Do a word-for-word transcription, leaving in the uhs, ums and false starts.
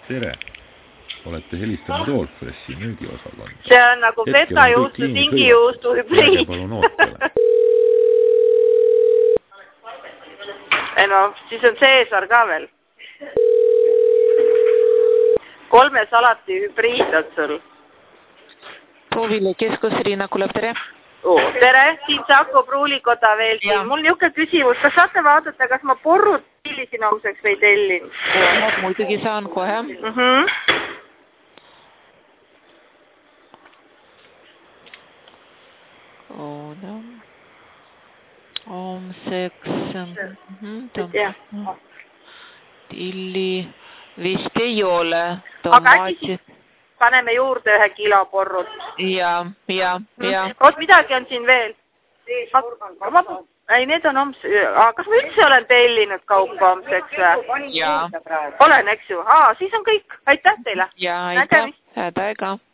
tere! Olete helistanud Allfressi müügiosakond. See on nagu fetajuustu, tingijuustu hübriid. Palun ootele. Ei no, siis on Caesar ka veel. Kolme salati hübriid on sul. Proovile keskus Riina Kuleb, tere! Oh, tere, siin Saku Pruulikoda veel siin. Mul niuke küsimus, kas saate vaadata, kas ma porrud tellisin homseks või tellin? No, muidugi saan kohe. Mm -hmm. Oda. Homseks. Mm -hmm, tilli vist ei ole. Aga äkki siis paneme juurde ühe kilo porrud. Ja, ja, ja. Oot, midagi on siin veel. Ei, need on homse. Kas ma üldse olen tellinud kaupa homseks või? Ja. Olen, eks ju. Aa, siis on kõik. Aitäh teile. Ja, aitäh. Häda ega.